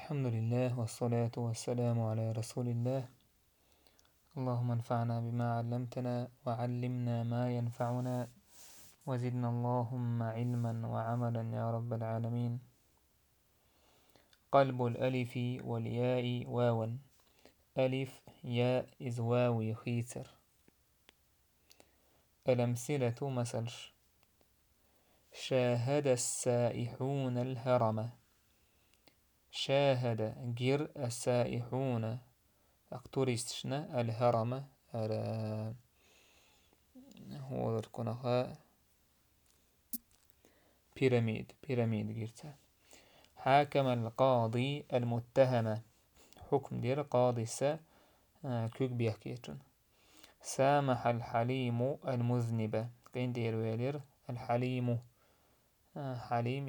الحمد لله والصلاة والسلام على رسول الله. اللهم انفعنا بما علمتنا وعلمنا ما ينفعنا وزدنا اللهم علما وعملا يا رب العالمين. قلب الألف والياء واوا، ألف ياء إز واو خيسر. الأمثلة مثلش: شاهد السائحون الهرم. شاهد جر السائحون أقترستشنا الهرم هو الكنخاء بيراميد جرتا. حاكم القاضي المتهم. حكم دير قاضي كوك بيحكيتون. سامح الحليم المذنب. قين دير ويلير الحليم حليم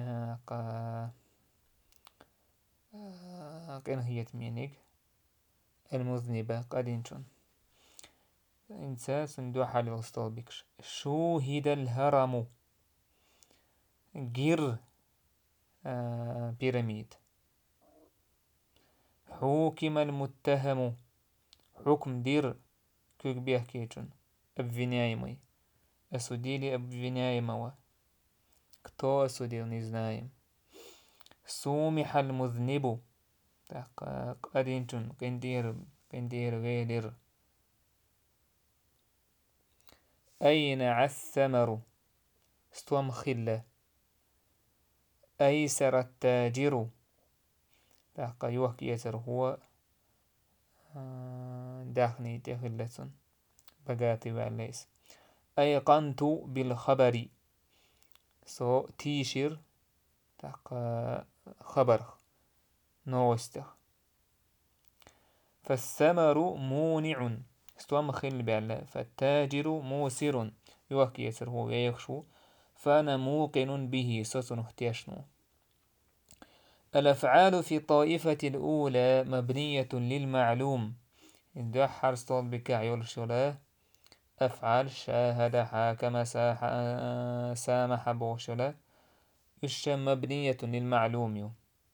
قين هي تمينيك المذنبة قدينشون إنسا سندو حالي وستول بكش. شوهد الهرم جر بيراميد. حوكم المتهم. حكم دير كوك بيحكيتون أبفينايمي أسوديلي أبفينايموا كتو أسوديل نزنايم. سومح المذنب قدينتون قندير غيلر. أين الثمر استوام خلة. أيسر التاجر يوحك يسر هو داخني تخلة بقاتي والليس. أيقنت بالخبر تيشير خبر نوستخ. فالثمر مونع استوام خل بالله. فالتاجر موسر يوحك يسر هو يخشو. فأنا موقن به سسن اختيشنو. الأفعال في الطائفة الأولى مبنية للمعلوم. إذا حرصت بك عيول شلا أفعال شاهد حاكم سامح بوشلا إيش مبنية للمعلوم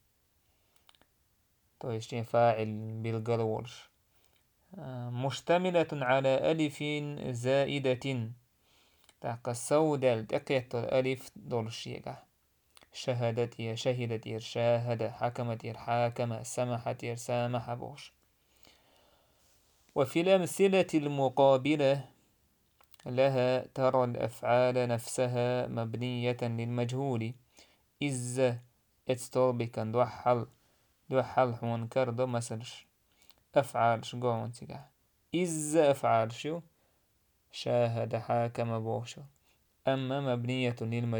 طيب فاعل بالقلورش. مشتملة على ألف زائدة تاق السودة التقيت الألف دولشيقة. شهدت شاهد حكمت حاكم سمحت سامح بوش. وفي الأمثلة المقابلة لها ترى الأفعال نفسها مبنية للمجهول. إز اتستوبكن دوحل حون كردو مثلش أفعال شقوون تيقع. إز أفعال شو شاهد حاكم بوشو. أما مبنية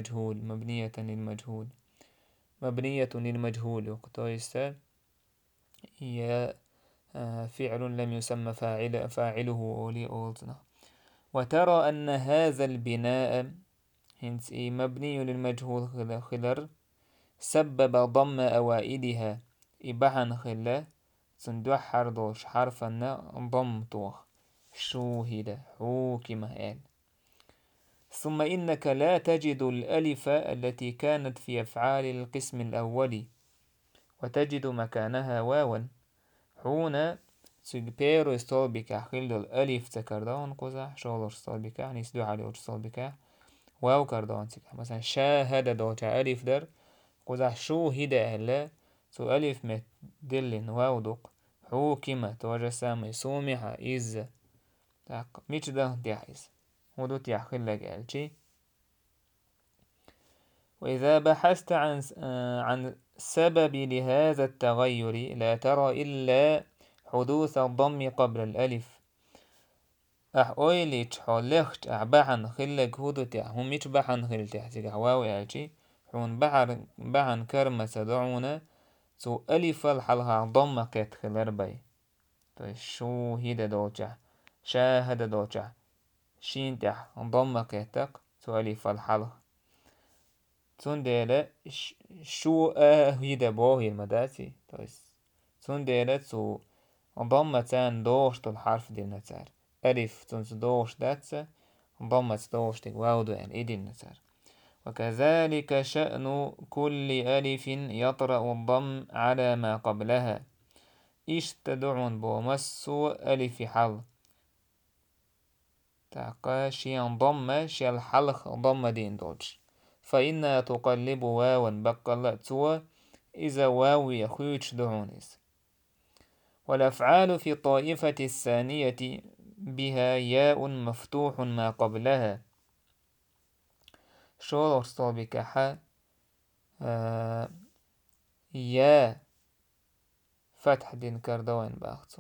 للمجهول وقتويستا هي فعل لم يسمى فاعله أولي أولتنا. وترى أن هذا البناء مبني للمجهول خلر سبب ضم أوائلها إبحن خلا سندوح حردوش حرفا ضم توخ. شوهد حوكم آل. ثم إنك لا تجد الألف التي كانت في أفعال القسم الأول وتجد مكانها واوا. حونا سيجبيرو استولبكا خلدو الألف تكردون قزح شولر استولبكا يعني سدو عليه استولبكا واو كردون تكا. مثلا شاهد دوتا ألف در قزح شوهد أهلا سو ألف مدلن واو دوق. حوكما توجه سامي سومحا إز ميش ده تيحيز ودو تيحخل لك ألشي. وإذا بحثت عن سبب لهذا التغير لا ترى إلا حدوث الضم قبل الألف. أويليش حولخت أعبحن خلق هدو تيح هم ميش بحن خل تيح تيح واو ألشي. حون بحن كرمة سدعونا سو ألف الحلها ضم قيت خلر باي. شوهد دوجه شاهد دوجه شين تيح ضم قيتك سو ألف الحلها سندالة شو هيدا بوهي المداتي. سندالة سو ضمتان دوشت الحرف دي النتار. ألف تنس دوش داتسا ضمت دوش تك واو دو يعني إيدي النتار. وكذلك شأن كل ألف يطرأ الضم على ما قبلها تدعون بومسو ألف حل تعقى شيان ضم شي الحلق ضم دين دوج فإنها تقلب واوا بقل تو إذا واو يخوش دعونيس. والأفعال في الطائفة الثانية بها ياء مفتوح ما قبلها شو صوبك ح يا فتح دين كردوين باختو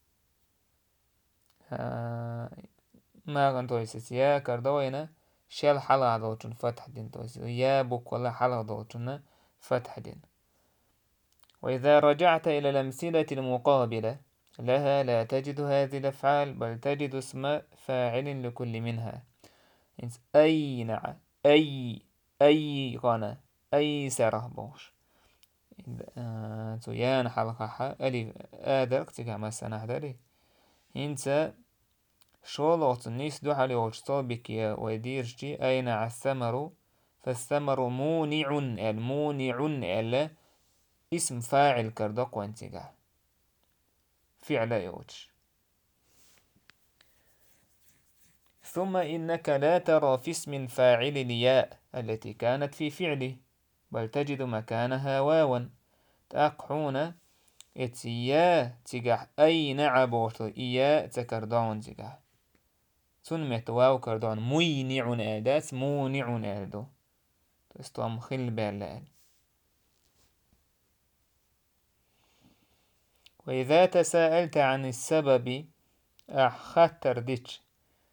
ما كان تويسس يا كردوين شال حلقة دوتون فتح دين تويسس يا بوك ولا حلقة دوتون فتح دين. وإذا رجعت إلى الأمثلة المقابلة لها لا تجد هذه الأفعال بل تجد اسم فاعل لكل منها أي نعم أي غنى أي سره بوش يان حلقة ح ألف آدرك تيجا مثلا هدري إنت شولوت نيس دو حالي وشتو بكيا وديرجي أين الثمر فالثمر مونع المونع ألا اسم فاعل كردق وانتجاه فعل يوتش. ثم إنك لا ترى في اسم الفاعل الياء التي كانت في فعله بل تجد مكانها واوا تأقحون اتيا تجاه أي نعبوت إيا تكردون تجاه سنمت واو كردون مينع أداة مونع أدو تستوام خل بالله. وإذا تساءلت عن السبب أخطر ديتش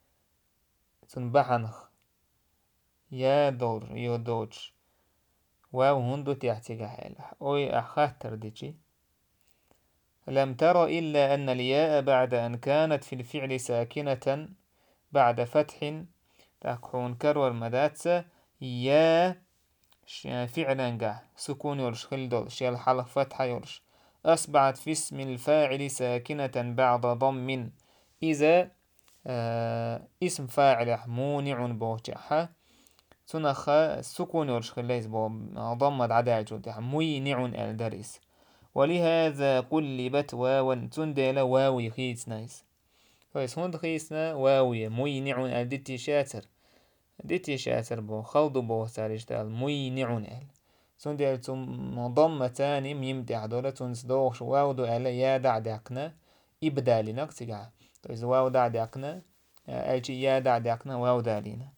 تنبحنخ يا دور يو دوتش واو هندو تحتيجا حالة أوي أخطر ديتشي لم تر إلا أن الياء بعد أن كانت في الفعل ساكنة بعد فتح تكون كرور مداتسة يا فعلا جه سكون يرش خل دول شيل حلق فتحة يرش أصبحت في اسم الفاعل ساكنة بعد ضم إذا اسم فاعل مونع بوجه تنخ سكون يرش خليز بو ضمد عدا جودها مينع الدرس ولهذا قلبت واوا تندل واوي خيس نايس فايس هند خيسنا واوي مينع ديتي شاتر بو خلط بو سارجتال مينع تندل تم ضم تاني ميمدع دولة تنسدوش واو دو ألا يا دعدقنا إبدالنا كتجع فايس واو دعدقنا ألشي يا دعدقنا واو دالينا.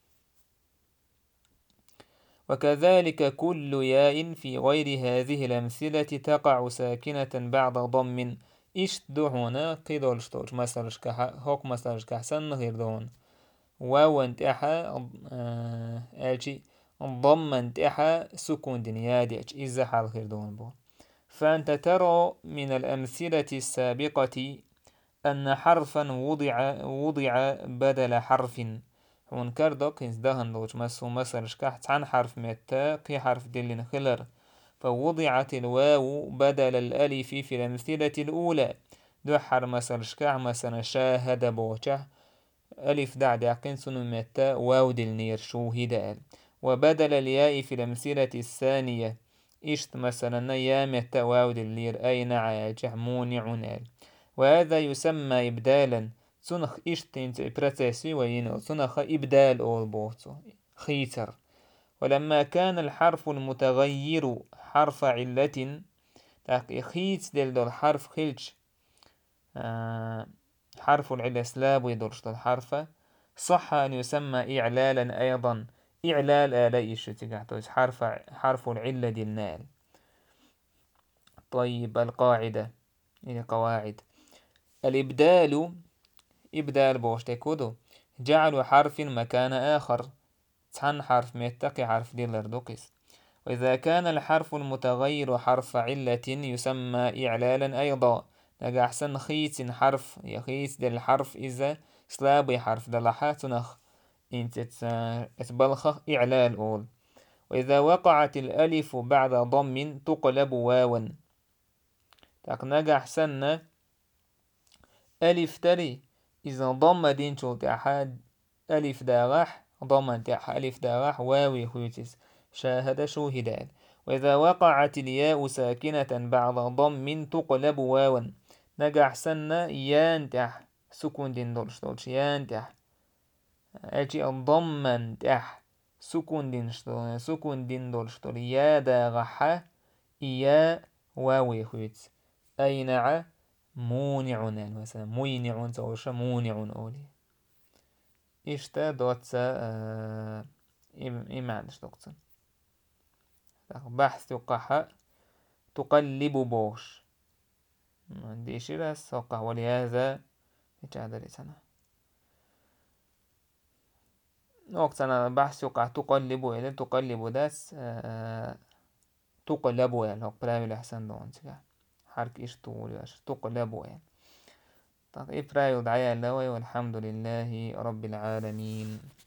وكذلك كل ياء في غير هذه الأمثلة تقع ساكنة بعد ضم دو هنا قيدول شتوش مثلش هوك مثلش كحسن غير دون واو انتحا أجي ضم انتحا سكون دنيادي إذا حال غير دون بو. فأنت ترى من الأمثلة السابقة أن حرفا وضع بدل حرف ونكر دوك دهن دوش مسو مسرش كحت عن حرف متى قي حرف دلين خلر فوضعت الواو بدل الألف في الأمثلة الأولى دحر مسرش كح مثلا شاهد بوشه ألف دعد يقين سنو متى واو دلنير شوهد وبدل الياء في الأمثلة الثانية إشت مثلا يا متى واو دلنير أي نعاجح مونع وهذا يسمى إبدالا سنخ إشتين برتسي وينو سنخ إبدال أول بوتو خيتر. ولما كان الحرف المتغير حرف علة خيت دل حرف خلش حرف العلة سلاب ويدرش الحرف صح أن يسمى إعلالا أيضا إعلال آلاء الشتيقة حرف العلة دي النال. طيب القاعدة هي قواعد الإبدال إبدال بوشتي كودو جعل حرف مكان آخر تحن حرف ميتقي حرف ديلر دوكس. وإذا كان الحرف المتغير حرف علة يسمى إعلالا أيضا نجا أحسن خيس حرف يخيس دل الحرف إذا سلابي حرف دلحات نخ انت تبلخ إعلال أول. وإذا وقعت الألف بعد ضم تقلب واوا نجا أحسن ألف تري إذا ضم دين شلت أحد ألف داغح ضمن تاح ألف داغح واوي خويتس شاهد شوهد. وإذا وقعت الياء ساكنة بعد ضم تقلب واوا نجح سنة يان تاح سكون دين دولش يان تاح أجي الضمن تاح سكون دين دولش يا داغح إيا واوي خويتس أينع مونع مثلا مينع تولش مونع أولي إشتا دوتسا إيمانش دوتسا بحث قحا تقلب بوش ديش بس وقع ولهذا يتعدل سنة وقت أنا بحث وقع تقلب إلى تقلب داس تقلب يعني وقت لا يلحسن دون حرك إيش تقول تقلب يعني طيب إبراهيم ودعايا الله والحمد لله رب العالمين.